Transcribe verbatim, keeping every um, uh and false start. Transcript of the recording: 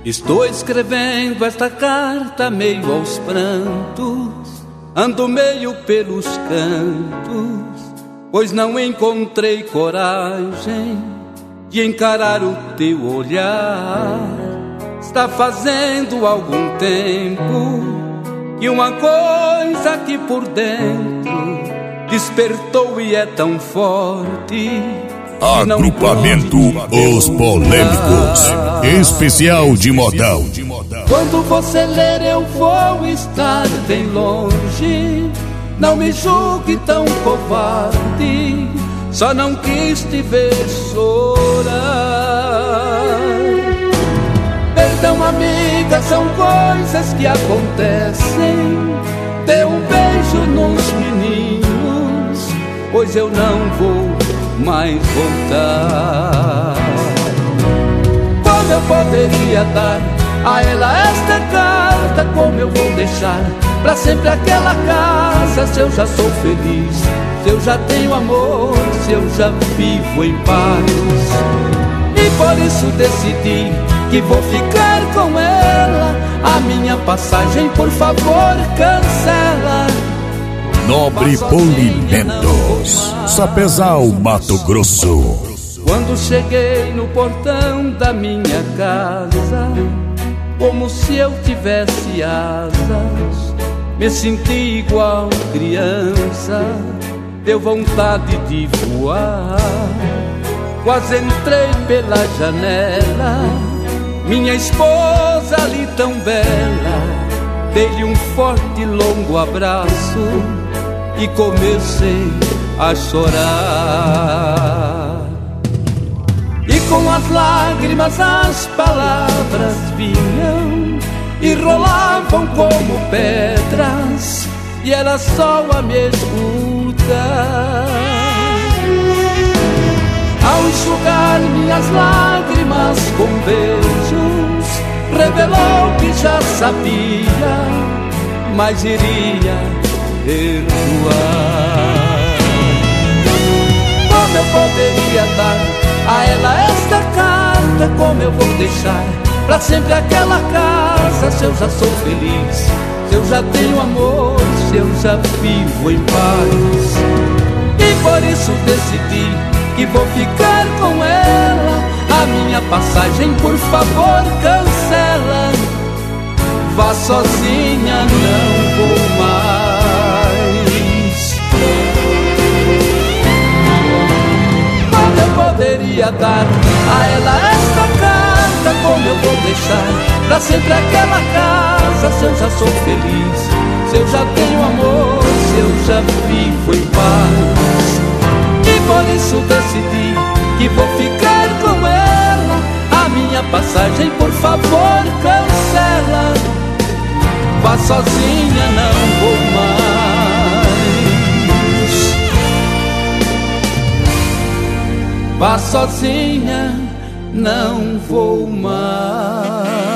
Estou escrevendo esta carta meio aos prantos, ando meio pelos cantos, pois não encontrei coragem de encarar o teu olhar. Está fazendo algum tempo que uma coisa aqui por dentro despertou e é tão forte. Agrupamento Os Polêmicos, especial de modão. Quando você ler eu vou estar bem longe, não me julgue tão covarde, só não quis te ver chorar. Perdão, amiga, são coisas que acontecem. Dê um beijo nos meninos, pois eu não vou mais voltar. Como eu poderia dar a ela esta carta? Como eu vou deixar pra sempre aquela casa? Se eu já sou feliz, se eu já tenho amor, se eu já vivo em paz. E por isso decidi que vou ficar com ela. A minha passagem, por favor, cancela. Nobre Polimentos, Sapezal, Mato Grosso. Quando cheguei no portão da minha casa, como se eu tivesse asas, me senti igual criança, deu vontade de voar. Quase entrei pela janela, minha esposa ali tão bela, dei-lhe um forte e longo abraço e comecei a chorar. E com as lágrimas as palavras vinham e rolavam como pedras, e ela só a me escutar. Ao enxugar minhas lágrimas com beijos, revelou que já sabia, mas iria perdoar. Como eu poderia dar a ela esta carta? Como eu vou deixar pra sempre aquela casa? Se eu já sou feliz, se eu já tenho amor, se eu já vivo em paz. E por isso decidi que vou ficar com ela. A minha passagem, por favor, cancela. Vá sozinha, não vou mais. Como eu poderia dar a ela esta carta? Como eu vou deixar pra sempre aquela casa? Se eu já sou feliz, se eu já tenho amor, se eu já vivo em paz. E por isso decidi que vou ficar com ela. A minha passagem, por favor, cancela. Vá sozinha, não vou mais. Vá sozinha, não vou mais.